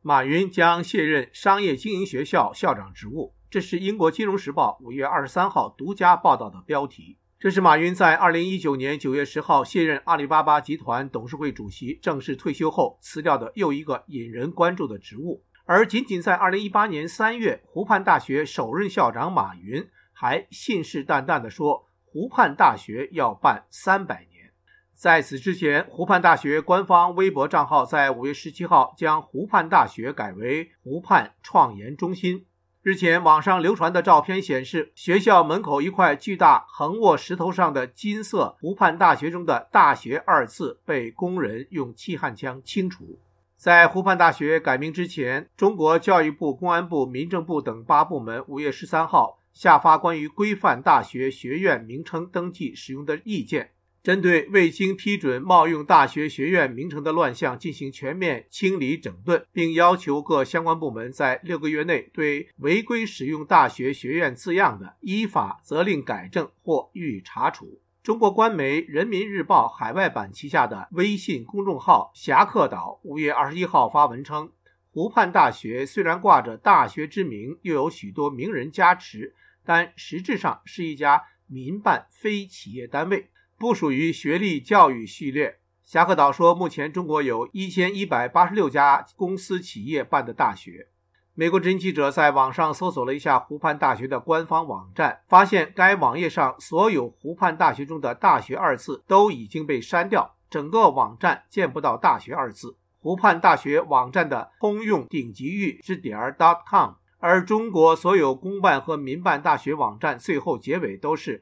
马云将卸任商业经营学校校长职务，这是英国金融时报5月23号独家报道的标题。这是马云在2019年9月10号卸任阿里巴巴集团董事会主席，正式退休后辞掉的又一个引人关注的职务。而仅仅在2018年3月，湖畔大学首任校长马云还信誓旦旦地说湖畔大学要办300年。在此之前，湖畔大学官方微博账号在5月17号将湖畔大学改为湖畔创研中心。日前网上流传的照片显示，学校门口一块巨大横卧石头上的金色湖畔大学中的大学2字被工人用气焊枪清除。在湖畔大学改名之前，中国教育部、公安部、民政部等8部门5月13号下发关于规范大学学院名称登记使用的意见，针对未经批准冒用大学学院名称的乱象进行全面清理整顿，并要求各相关部门在6个月内对违规使用大学学院字样的，依法责令改正或予以查处。中国官媒人民日报海外版旗下的微信公众号侠客岛5月21号发文称，湖畔大学虽然挂着大学之名，又有许多名人加持，但实质上是一家民办非企业单位，不属于学历教育序列。侠客岛说，目前中国有1186家公司企业办的大学。美国之音记者在网上搜索了一下湖畔大学的官方网站，发现该网页上所有湖畔大学中的大学2字都已经被删掉，整个网站见不到大学2字。湖畔大学网站的通用顶级域是.com， 而中国所有公办和民办大学网站最后结尾都是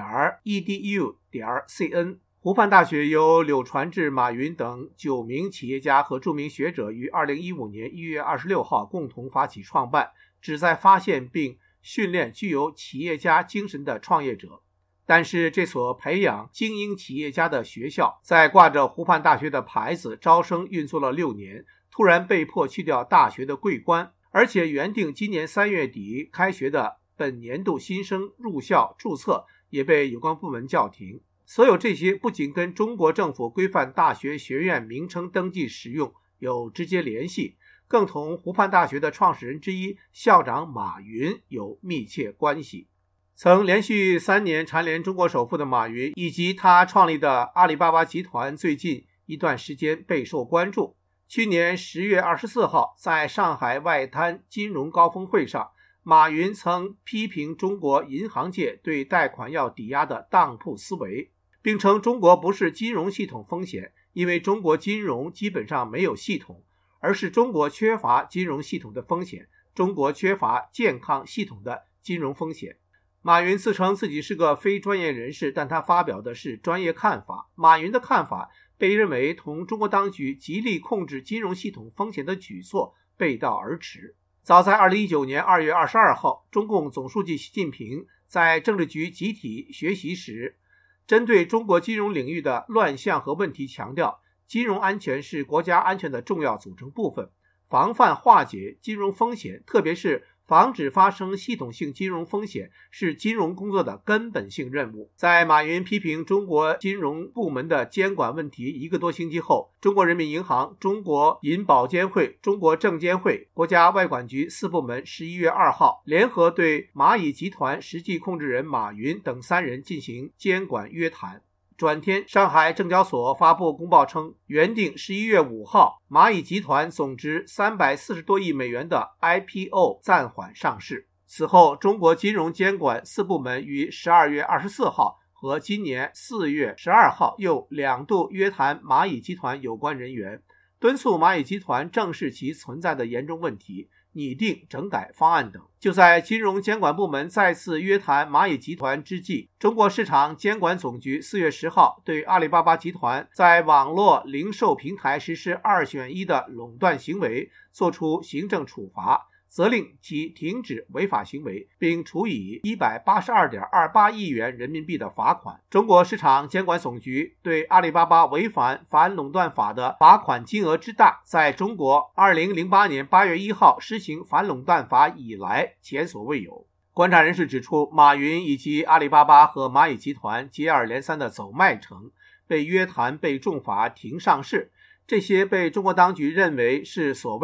.edu.cn。湖畔大学由柳传志、马云等9名企业家和著名学者于2015年1月26号共同发起创办，旨在发现并训练具有企业家精神的创业者。但是这所培养精英企业家的学校，在挂着湖畔大学的牌子招生运作了6年，突然被迫去掉大学的桂冠，而且原定今年3月底开学的本年度新生入校注册也被有关部门叫停。所有这些不仅跟中国政府规范大学学院名称登记使用有直接联系，更同湖畔大学的创始人之一校长马云有密切关系。曾连续3年蝉联中国首富的马云以及他创立的阿里巴巴集团最近一段时间备受关注。去年10月24号在上海外滩金融高峰会上，马云曾批评中国银行界对贷款要抵押的当铺思维，并称中国不是金融系统风险，因为中国金融基本上没有系统，而是中国缺乏金融系统的风险，中国缺乏健康系统的金融风险。马云自称自己是个非专业人士，但他发表的是专业看法。马云的看法被认为同中国当局极力控制金融系统风险的举措背道而驰。早在2019年2月22号，中共总书记习近平在政治局集体学习时，针对中国金融领域的乱象和问题强调，金融安全是国家安全的重要组成部分，防范化解金融风险，特别是防止发生系统性金融风险，是金融工作的根本性任务。在马云批评中国金融部门的监管问题1个多星期后，中国人民银行、中国银保监会、中国证监会、国家外管局4部门11月2号联合对蚂蚁集团实际控制人马云等3人进行监管约谈。转天，上海证交所发布公报称，原定11月5号蚂蚁集团总值340多亿美元的 IPO 暂缓上市。此后，中国金融监管4部门于12月24号和今年4月12号又2度约谈蚂蚁集团有关人员，敦促蚂蚁集团正视其存在的严重问题，拟定整改方案等。就在金融监管部门再次约谈蚂蚁集团之际，中国市场监管总局4月10号对阿里巴巴集团在网络零售平台实施2选1的垄断行为作出行政处罚，责令其停止违法行为，并处以 182.28 亿元人民币的罚款。中国市场监管总局对阿里巴巴违反反垄断法的罚款金额之大，在中国2008年8月1号施行反垄断法以来前所未有。观察人士指出，马云以及阿里巴巴和蚂蚁集团接二连三的走麦城，被约谈、被重罚、停上市，这些被中国当局认为是所谓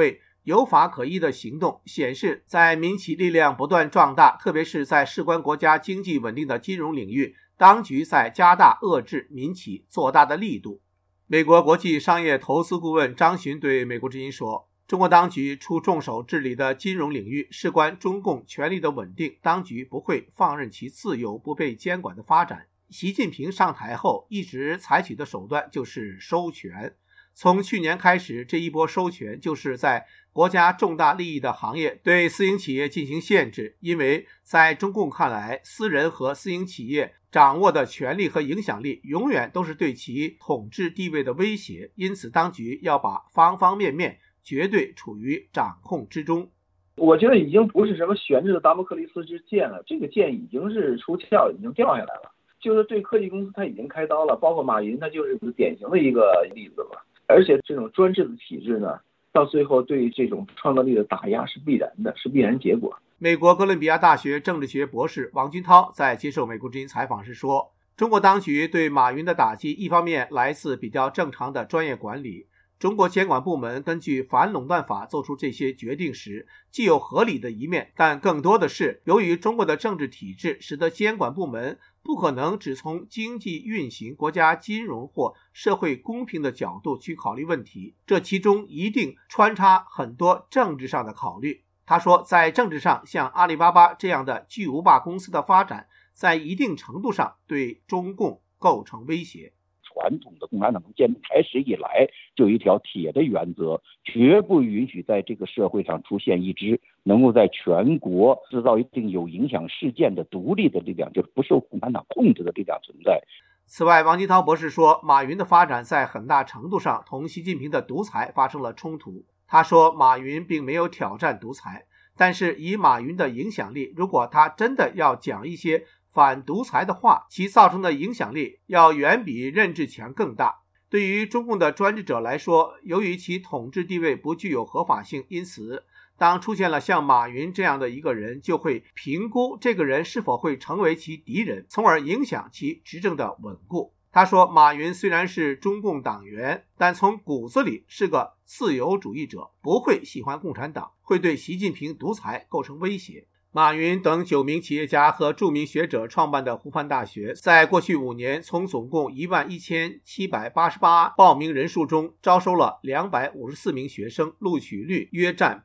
有法可依的行动，显示在民企力量不断壮大，特别是在事关国家经济稳定的金融领域，当局在加大遏制民企做大的力度。美国国际商业投资顾问张巡对美国之音说，中国当局出重手治理的金融领域事关中共权力的稳定，当局不会放任其自由不被监管的发展。习近平上台后一直采取的手段就是收权，从去年开始，这一波收权就是在国家重大利益的行业对私营企业进行限制，因为在中共看来，私人和私营企业掌握的权力和影响力永远都是对其统治地位的威胁，因此当局要把方方面面绝对处于掌控之中。 我觉得已经不是什么悬着的达摩克利斯之剑了，这个剑已经是出鞘，已经掉下来了。就是对科技公司他已经开刀了，包括马云他就是典型的一个例子了。而且这种专制的体制呢，到最后对这种创造力的打压是必然的，是必然结果。 美国哥伦比亚大学政治学博士王军涛在接受美国之音采访时说，中国当局对马云的打击一方面来自比较正常的专业管理，中国监管部门根据反垄断法做出这些决定时，既有合理的一面，但更多的是由于中国的政治体制使得监管部门不可能只从经济运行、国家金融或社会公平的角度去考虑问题，这其中一定穿插很多政治上的考虑。他说，在政治上，像阿里巴巴这样的巨无霸公司的发展，在一定程度上对中共构成威胁。 传统的共产党建开始以来就有一条铁的原则，绝不允许在这个社会上出现一支能够在全国制造一定有影响事件的独立的力量，就是不受共产党控制的力量存在。 此外，王金涛博士说，马云的发展在很大程度上同习近平的独裁发生了冲突。他说，马云并没有挑战独裁，但是以马云的影响力，如果他真的要讲一些反独裁的话，其造成的影响力要远比任志强更大。对于中共的专制者来说，由于其统治地位不具有合法性，因此当出现了像马云这样的一个人，就会评估这个人是否会成为其敌人，从而影响其执政的稳固。他说，马云虽然是中共党员，但从骨子里是个自由主义者，不会喜欢共产党，会对习近平独裁构成威胁。马云等9名企业家和著名学者创办的湖畔大学，在过去5年从总共11788报名人数中招收了254名学生，录取率约占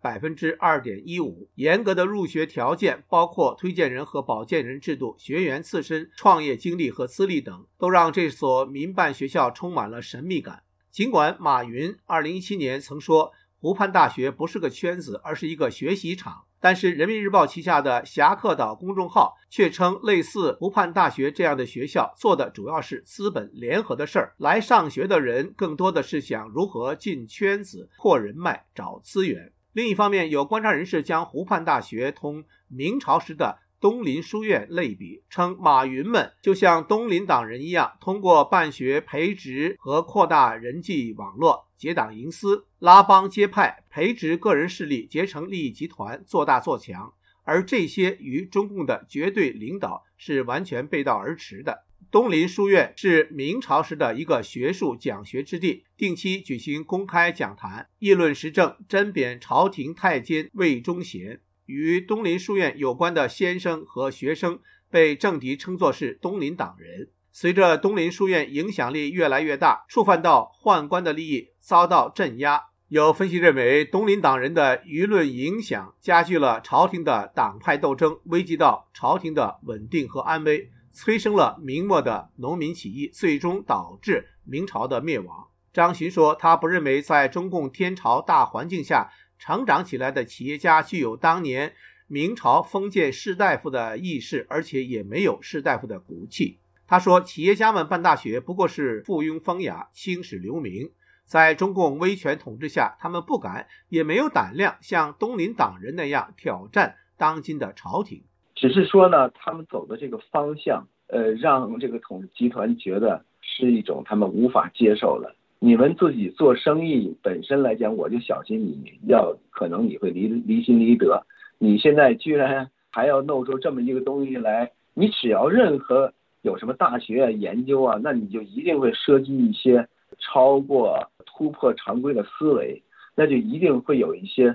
2.15%。严格的入学条件，包括推荐人和保荐人制度、学员自身创业经历和资历等，都让这所民办学校充满了神秘感。尽管马云2017年曾说湖畔大学不是个圈子，而是一个学习场，但是人民日报旗下的侠客岛公众号却称，类似湖畔大学这样的学校做的主要是资本联合的事儿，来上学的人更多的是想如何进圈子、扩人脉、找资源。另一方面，有观察人士将湖畔大学同明朝时的东林书院类比，称马云们就像东林党人一样，通过办学培植和扩大人际网络，结党营私，拉帮结派，培植个人势力，结成利益集团，做大做强，而这些与中共的绝对领导是完全背道而驰的。东林书院是明朝时的一个学术讲学之地，定期举行公开讲坛，议论时政，甄贬朝廷太监魏忠贤。与东林书院有关的先生和学生被政敌称作是东林党人。随着东林书院影响力越来越大，触犯到宦官的利益，遭到镇压。有分析认为，东林党人的舆论影响加剧了朝廷的党派斗争，危及到朝廷的稳定和安危，催生了明末的农民起义，最终导致明朝的灭亡。张巡说，他不认为在中共天朝大环境下成长起来的企业家具有当年明朝封建士大夫的意识，而且也没有士大夫的骨气。他说，企业家们办大学不过是附庸风雅、青史留名，在中共威权统治下，他们不敢也没有胆量像东林党人那样挑战当今的朝廷。 只是说呢，他们走的这个方向让这个统治集团觉得是一种他们无法接受的。你们自己做生意本身来讲，我就小心你可能你会离心离德，你现在居然还要弄出这么一个东西来，你只要任何有什么大学啊研究啊，那你就一定会涉及一些超过突破常规的思维，那就一定会有一些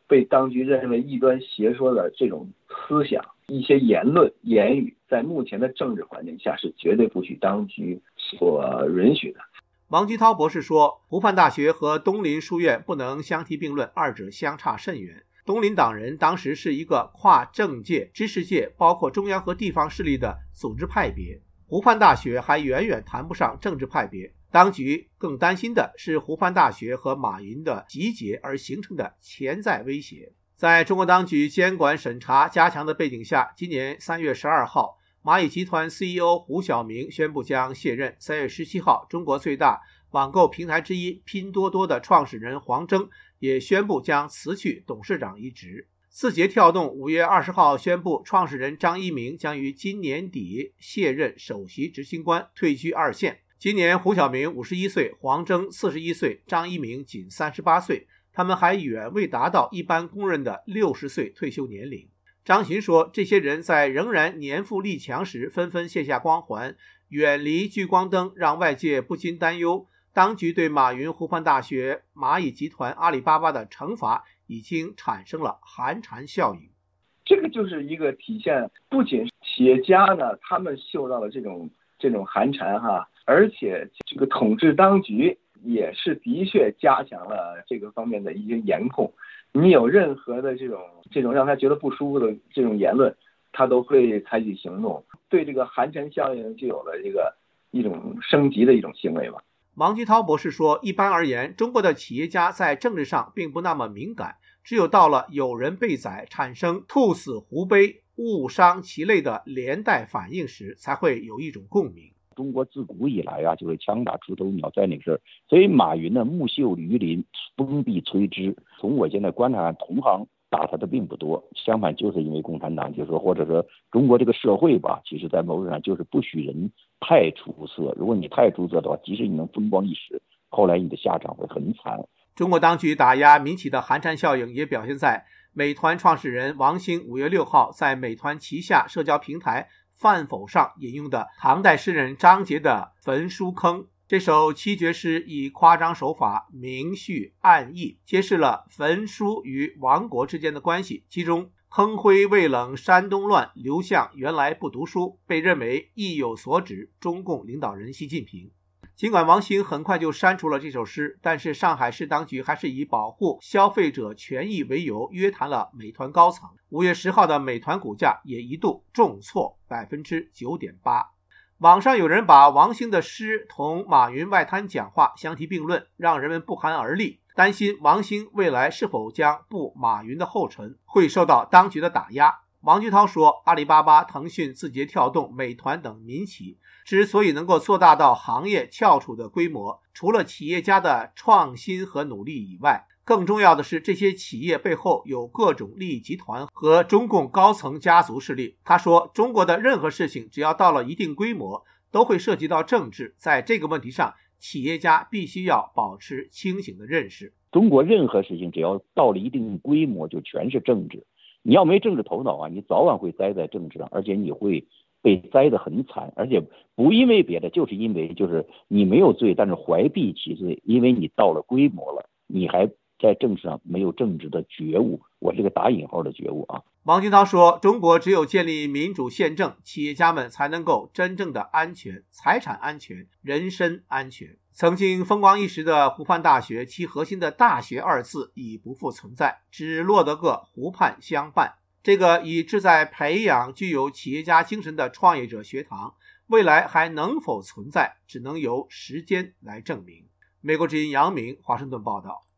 被当局认为异端邪说的这种思想、一些言论、言语，在目前的政治环境下是绝对不许当局所允许的。 王基涛博士说，湖畔大学和东林书院不能相提并论，二者相差甚远。东林党人当时是一个跨政界、知识界，包括中央和地方势力的组织派别，湖畔大学还远远谈不上政治派别。当局更担心的是湖畔大学和马云的集结而形成的潜在威胁。在中国当局监管审查加强的背景下，今年3月12号，蚂蚁集团 CEO 胡晓明宣布将卸任。3月17号，中国最大网购平台之一拼多多的创始人黄峥也宣布将辞去董事长一职。字节跳动5月20号宣布，创始人张一鸣将于今年底卸任首席执行官，退居二线。今年胡晓明51岁，黄峥41岁，张一鸣仅38岁，他们还远未达到一般公认的60岁退休年龄。张巡说，这些人在仍然年富力强时纷纷卸下光环，远离聚光灯，让外界不禁担忧，当局对马云、湖畔大学、蚂蚁集团、阿里巴巴的惩罚已经产生了寒蝉效应。 这个就是一个体现，不仅企业家呢，他们受到了这种寒蝉而且这个统治当局也是的确加强了这个方面的一些严控。你有任何的这种让他觉得不舒服的这种言论，他都会采取行动，对这个寒蝉效应就有了一种升级的一种行为吧。 王基涛博士说，一般而言，中国的企业家在政治上并不那么敏感，只有到了有人被宰，产生兔死狐悲、误伤其类的连带反应时，才会有一种共鸣。 中国自古以来就是枪打出头鸟在那个事儿，所以马云呢木秀于林，风必摧之。从我现在观察，同行打他的并不多，相反就是因为共产党就是说，或者说中国这个社会吧，其实在某种上就是不许人太出色。如果你太出色的话，即使你能风光一时，后来你的下场会很惨。 中国当局打压民企的寒蝉效应也表现在美团创始人王兴5月6号在美团旗下社交平台饭否上引用的唐代诗人张杰的《焚书坑》。这首七绝诗以夸张手法明叙暗意，揭示了焚书与亡国之间的关系。其中坑灰未冷山东乱，刘向原来不读书，被认为意有所指中共领导人习近平。尽管王兴很快就删除了这首诗，但是上海市当局还是以保护消费者权益为由约谈了美团高层。5月10号的美团股价也一度重挫 9.8%。网上有人把王兴的诗同马云外滩讲话相提并论，让人们不寒而栗，担心王兴未来是否将步马云的后尘，会受到当局的打压。王基涛说，阿里巴巴、腾讯、字节跳动、美团等民企之所以能够做大到行业翘楚的规模，除了企业家的创新和努力以外，更重要的是这些企业背后有各种利益集团和中共高层家族势力。他说，中国的任何事情只要到了一定规模，都会涉及到政治，在这个问题上，企业家必须要保持清醒的认识。 中国任何事情只要到了一定规模，就全是政治。你要没政治头脑你早晚会栽在政治上，而且你会被栽得很惨，而且不因为别的，就是因为你没有罪，但是怀璧其罪，因为你到了规模了，你还在政治上没有政治的觉悟，我这个打引号的觉悟王金涛说，中国只有建立民主宪政，企业家们才能够真正的安全，财产安全，人身安全。曾经风光一时的湖畔大学，其核心的大学二字已不复存在，只落得个湖畔相伴。这个以志在培养具有企业家精神的创业者学堂，未来还能否存在，只能由时间来证明。美国之音杨明华盛顿报道。